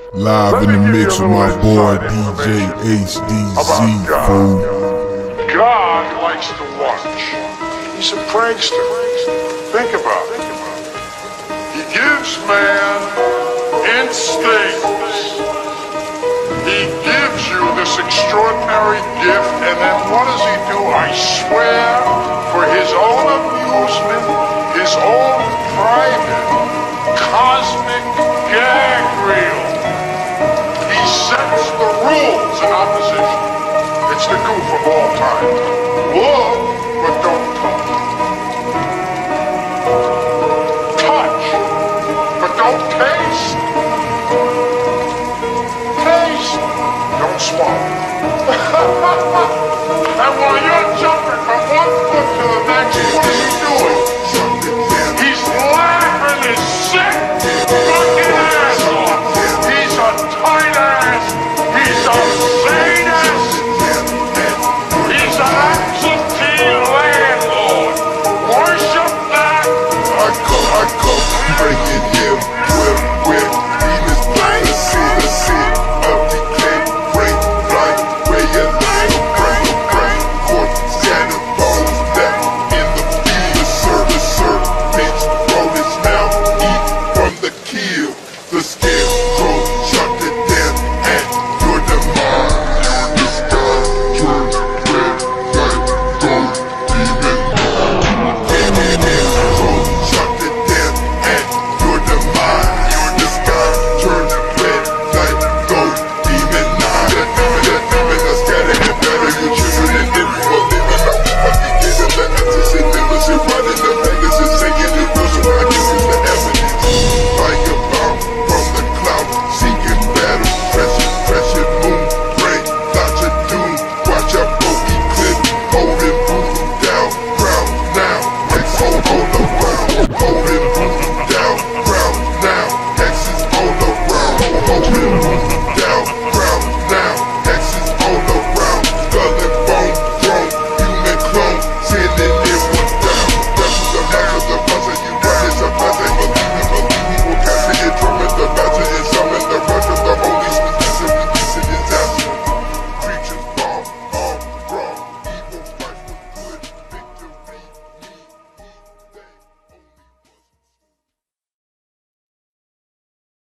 Live in the mix with my boy DJ HDZ, fool. God likes to watch. He's a prankster. Think about it. He gives man instincts. He gives you this extraordinary gift, and then what does he do? I swear, for his own amusement, his own private, cosmic gag reel. He sets the rules in opposition. It's the goof of all time. Look, but don't touch. Touch, but don't taste. Taste, don't swallow. And while you're jumping from one foot to the next, what does he do?